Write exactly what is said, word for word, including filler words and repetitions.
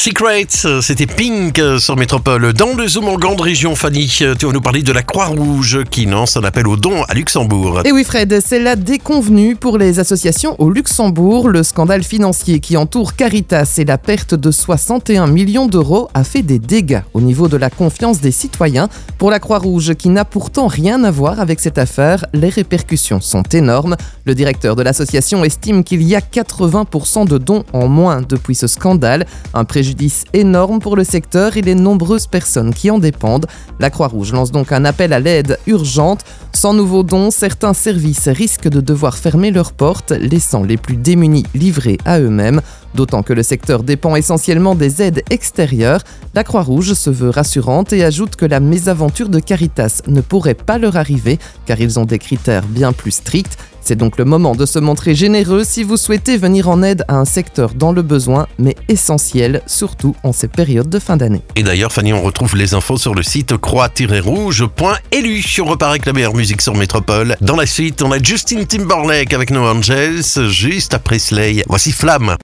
Secret, c'était Pink sur Métropole. Dans le Zoom en grande région, Fanny, tu vas nous parler de la Croix-Rouge qui lance un appel aux dons à Luxembourg. Et oui Fred, c'est la déconvenue pour les associations au Luxembourg. Le scandale financier qui entoure Caritas et la perte de soixante et un millions d'euros a fait des dégâts au niveau de la confiance des citoyens. Pour la Croix-Rouge qui n'a pourtant rien à voir avec cette affaire, les répercussions sont énormes. Le directeur de l'association estime qu'il y a quatre-vingts pour cent de dons en moins depuis ce scandale. Un préjudice énorme pour le secteur et les nombreuses personnes qui en dépendent. La Croix-Rouge lance donc un appel à l'aide urgente. Sans nouveaux dons, certains services risquent de devoir fermer leurs portes, laissant les plus démunis livrés à eux-mêmes. D'autant que le secteur dépend essentiellement des aides extérieures. La Croix-Rouge se veut rassurante et ajoute que la mésaventure de Caritas ne pourrait pas leur arriver car ils ont des critères bien plus stricts. C'est donc le moment de se montrer généreux si vous souhaitez venir en aide à un secteur dans le besoin, mais essentiel, surtout en ces périodes de fin d'année. Et d'ailleurs, Fanny, on retrouve les infos sur le site croix tiret rouge point e l u. On repart avec la meilleure musique sur Métropole. Dans la suite, on a Justin Timberlake avec No Angels, juste après Slay. Voici Flamme.